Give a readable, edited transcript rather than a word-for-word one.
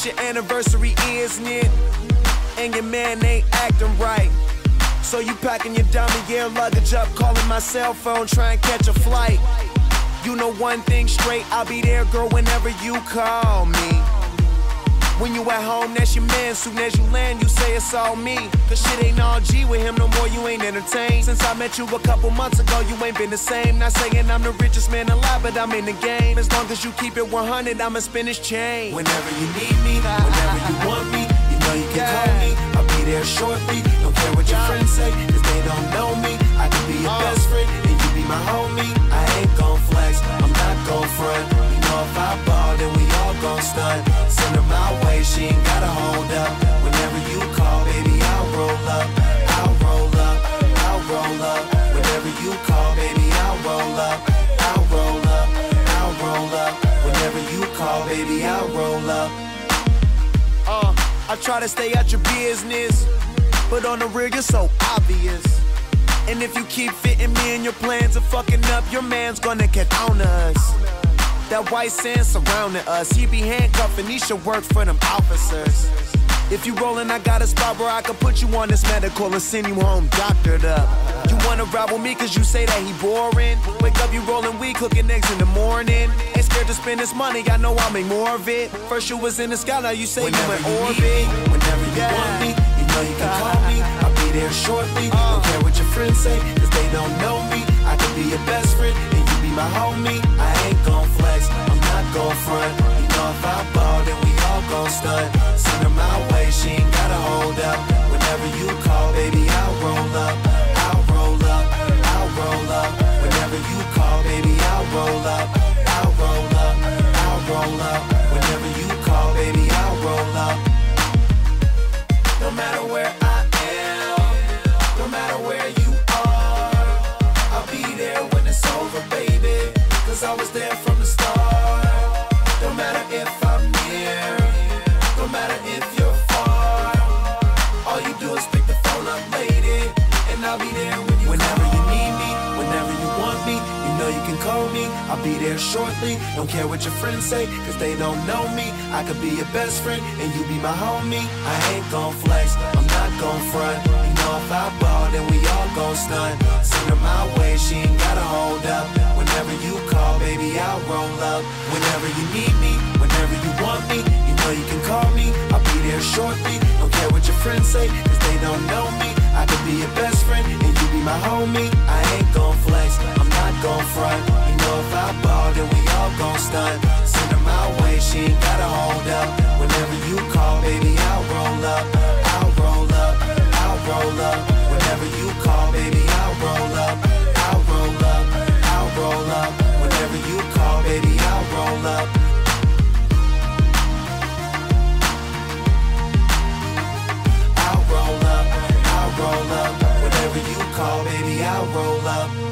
your anniversary is near, and your man ain't acting right. So you packing your dummy gear luggage up, calling my cell phone, trying to catch a flight. You know one thing straight, I'll be there, girl, whenever you call me. When you at home, that's your man. Soon as you land, you say it's all me. Cause shit ain't all G with him no more, you ain't entertained. Since I met you a couple months ago, you ain't been the same. Not saying I'm the richest man alive, but I'm in the game. As long as you keep it 100, I'ma spin this chain. Whenever you need me, whenever you want me, you know you can call me. I'll be there shortly, don't care what your friends say, cause they don't know me. I can be your best friend, and you be my homie. I ain't gon' flex, I'm not gon' front. You know if I ball, then we all gon' stunt. Send her my way, she ain't gotta hold up. Whenever you call, baby, I'll roll up. I'll roll up, I'll roll up. Whenever you call, baby, I'll roll up. I'll roll up, I'll roll up. Whenever you call, baby, I'll roll up. I try to stay out your business, but on the real, you're so obvious. And if you keep fitting me in your plans of fucking up, your man's gonna get on us. That white sand surrounding us, he be handcuffing, he should work for them officers. If you rollin', I got a spot where I can put you on this medical and send you home doctored up. You wanna ride with me cause you say that he boring. Wake up, you rollin' weed, cooking eggs in the morning. Ain't scared to spend this money, I know I'll make more of it. First you was in the sky, now you say whenever you in orbit. Whenever you want me, you know you can call me. I'll be there shortly, don't care what your friends say, cause they don't know me. I can be your best friend, and you be my homie. I ain't gon' flex, I'm not gon' front. You know if I ball, then we all gon' stunt. Send her my way, she ain't gotta hold up. Whenever you call, baby, I'll roll up. I'll roll up, I'll roll up. Whenever you call, baby, I'll roll up. I'll roll up, I'll roll up. Whenever you call, baby, I'll roll up. No matter where I am, no matter where you are, I'll be there when it's over, baby. Cause I was there from the start. No matter if I'm near, no matter if you're far, all you do is pick the phone up, lady, and I'll be there when you whenever call. You need me, whenever you want me, you know you can call me. I'll be there shortly, don't care what your friends say, cause they don't know me. I could be your best friend, and you be my homie. I ain't gon' flex, I'm not gon' front. You know if I ball, then we all gon' stunt. Send her my way, she ain't gotta hold up. Whenever you call, baby, I'll roll up. Whenever you need me, whenever you want me, you know you can call me. I'll be there shortly, don't care what your friends say, cause they don't know me. I could be your best friend, and you be my homie. I ain't gon' flex, I'm not gon' front. You know if I ball, then we all gon' stunt. Send her my way, she ain't gotta hold up. Whenever you call, baby, I'll roll up. I'll roll up, I'll roll up. Whenever you call, baby, I'll roll up. I'll roll up, I'll roll up. Whenever you call, baby, I'll roll up. I'll roll up, I'll roll up. Whenever you call, baby, I'll roll up.